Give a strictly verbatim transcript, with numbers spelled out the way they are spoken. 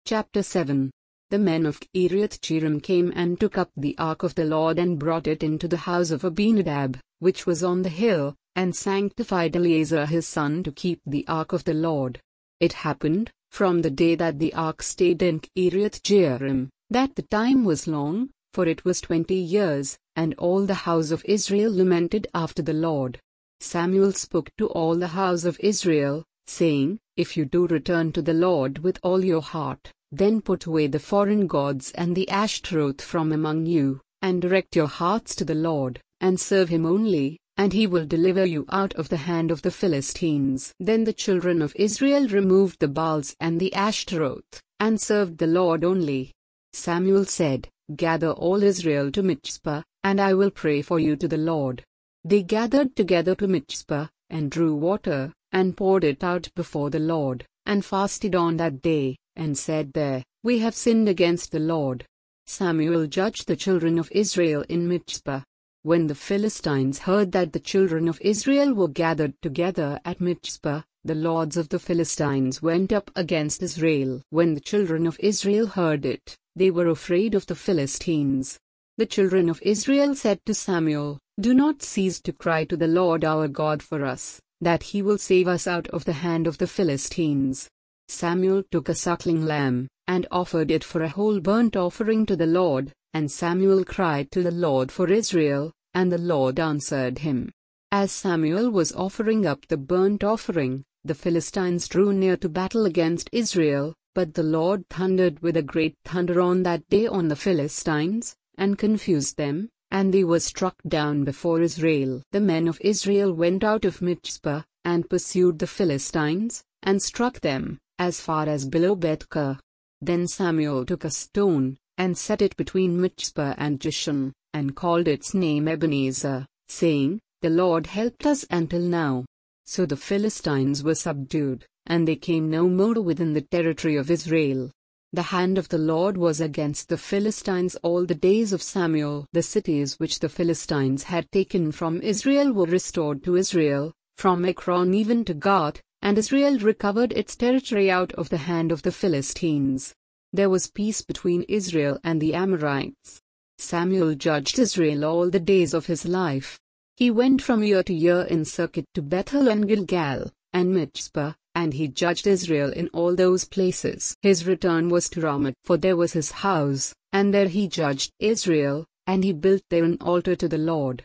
Chapter seven. The men of Kiriath-Jearim came and took up the ark of the Lord and brought it into the house of Abinadab, which was on the hill, and sanctified Eleazar his son to keep the ark of the Lord. It happened, from the day that the ark stayed in Kiriath-Jearim, that the time was long, for it was twenty years, and all the house of Israel lamented after the Lord. Samuel spoke to all the house of Israel, saying, If you do return to the Lord with all your heart, then put away the foreign gods and the Ashtaroth from among you, and direct your hearts to the Lord, and serve him only, and he will deliver you out of the hand of the Philistines. Then the children of Israel removed the Baals and the Ashtaroth, and served the Lord only. Samuel said, Gather all Israel to Mizpah, and I will pray for you to the Lord. They gathered together to Mizpah, and drew water, and poured it out before the Lord, and fasted on that day, and said there, We have sinned against the Lord. Samuel judged the children of Israel in Mizpah. When the Philistines heard that the children of Israel were gathered together at Mizpah, the lords of the Philistines went up against Israel. When the children of Israel heard it, they were afraid of the Philistines. The children of Israel said to Samuel, Do not cease to cry to the Lord our God for us, that he will save us out of the hand of the Philistines. Samuel took a suckling lamb, and offered it for a whole burnt offering to the Lord, and Samuel cried to the Lord for Israel, and the Lord answered him. As Samuel was offering up the burnt offering, the Philistines drew near to battle against Israel, but the Lord thundered with a great thunder on that day on the Philistines, and confused them, and they were struck down before Israel. The men of Israel went out of Mizpah, and pursued the Philistines, and struck them, as far as below Beth-kar. Then Samuel took a stone, and set it between Mizpah and Jeshan, and called its name Ebenezer, saying, The Lord helped us until now. So the Philistines were subdued, and they came no more within the territory of Israel. The hand of the Lord was against the Philistines all the days of Samuel. The cities which the Philistines had taken from Israel were restored to Israel, from Ekron even to Gath, and Israel recovered its territory out of the hand of the Philistines. There was peace between Israel and the Amorites. Samuel judged Israel all the days of his life. He went from year to year in circuit to Bethel and Gilgal, and Mizpah, and he judged Israel in all those places. His return was to Ramah, for there was his house, and there he judged Israel, and he built there an altar to the Lord.